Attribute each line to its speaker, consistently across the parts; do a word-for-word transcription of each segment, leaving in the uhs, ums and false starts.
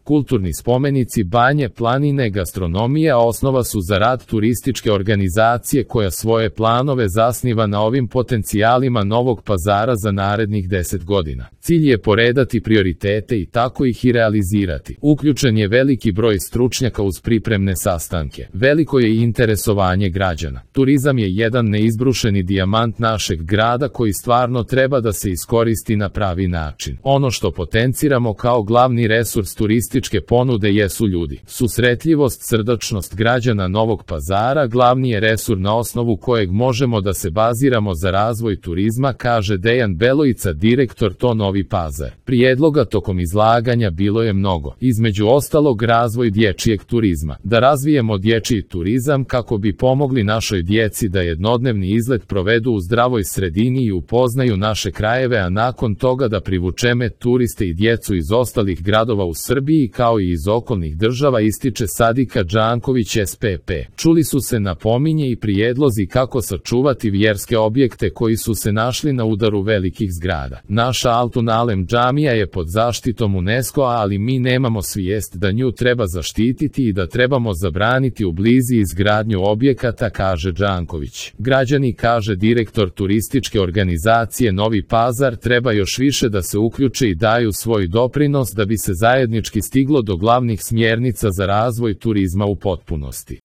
Speaker 1: Kulturni spomenici, banje, planine, gastronomija osnova su za rad turističke organizacije koja svoje planove zasniva na ovim potencijalima Novog Pazara za narednih deset godina. Cilj je poredati prioritete i tako ih i realizirati. Uključen je veliki broj stručnjaka uz pripremne sastanke. Veliko je i interesovanje građana. Turizam je jedan neizbrušeni dijamant našeg grada koji stvarno treba da se iskoristi na pravi način. Ono što potenciramo kao glavni resurs turističke ponude jesu ljudi. Susretljivost, srdačnost građana Novog Pazara glavni je resurs na osnovu kojeg možemo da se baziramo za razvoj turizma, kaže Dejan Beloica, direktor to Novi Pazar. Prijedloga tokom izlaganja bilo je mnogo. Između ostalog, razvoj dječjeg turizma. Da razvijemo dječji turizam kako bi pomogli našoj djeci da jednodnevni izlet provedu u zdravoj sredini i upoznaju naše krajeve, a nakon toga da privučeme turiste i djecu iz ostalih gradova u Srbiji kao i iz okolnih država, ističe Sadika Đanković S P P. Čuli su se napominje i prijedlozi kako sačuvati vjerske objekte koji su se našli na udaru velikih zgrada. Naša Altun Alem džamija je pod zaštitom UNESCO-a, ali mi nemamo svijest da nju treba zaštititi i da trebamo zabraniti u blizi izgradnju objekata, kaže Đanković. Građani, kaže direktor turističke organizacije Novi Pazar, treba još više da se uključe i daju svoj doprinos da bi se zajednički stiglo do glavnih smjernica za razvoj turizma u potpunosti.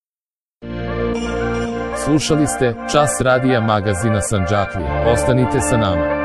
Speaker 1: Slušali ste Čas radija magazina Sandžaklija. Ostanite sa nama.